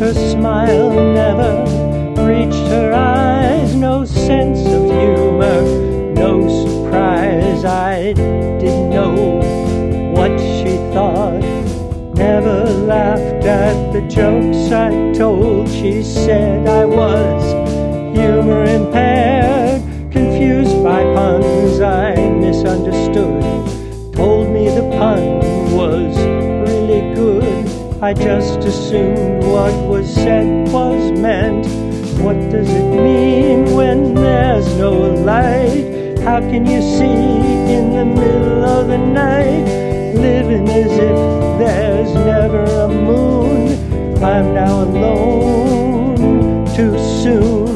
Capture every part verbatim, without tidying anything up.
Her smile never reached her eyes. No sense of humor, no surprise. I didn't know what she thought. Never laughed at the jokes I told. She said I was humor impaired, confused by puns I misunderstood. Told me the pun was really good. I just assumed what was said was meant. What does it mean when there's no light? How can you see in the middle of the night? Living as if there's never a moon. I'm now alone too soon.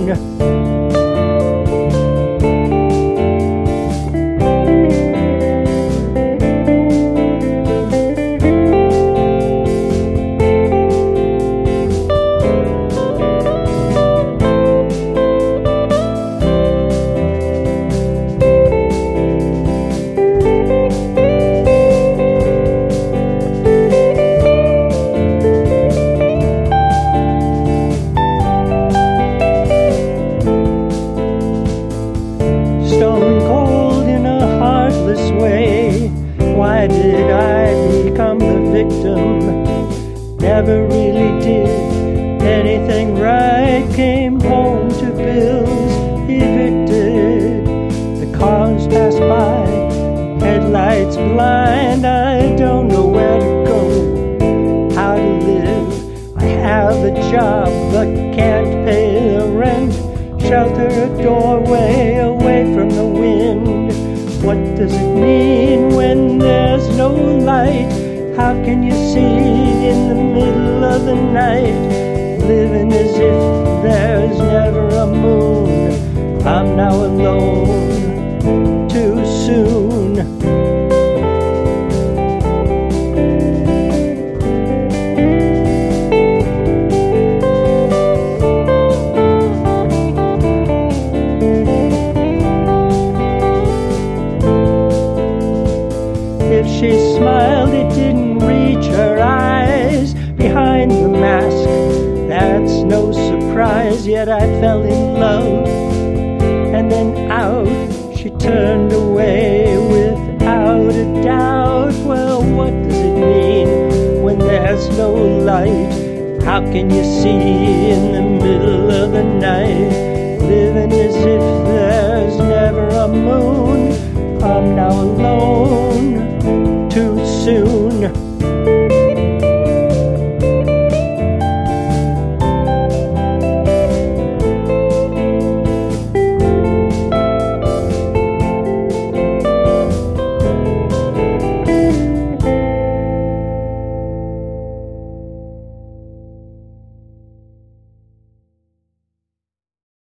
Stone cold in a heartless way. Why did I become the victim? Never really did anything right. Came home to bills evicted. The cars pass by, headlights blind. I don't know where to go, how to live. I have a job but can't pay the rent. Shelter a doorway away from the wind. What does it mean when there's no light? How can you see in the middle of the night? Living as if there's never a moon. I'm now alone too soon. If she smiled, it didn't reach her eyes. Behind the mask, that's no surprise. Yet I fell in love, and then out she turned away without a doubt. Well, what does it mean when there's no light? How can you see in the middle of the night? Living as if there's never a moon.